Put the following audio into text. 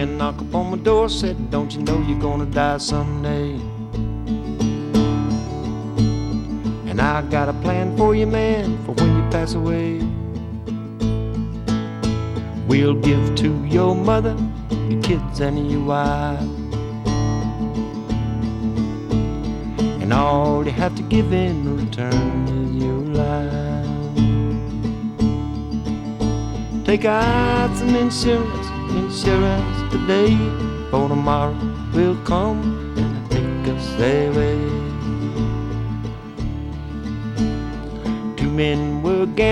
man knock upon my door, said, don't you know you're gonna die someday? And I got a plan for you, man, for when you pass away. We'll give to your mother, your kids and your wife, and all you have to give in return is your life. Take out some insurance today, for tomorrow will come and take us away. Two men were gambling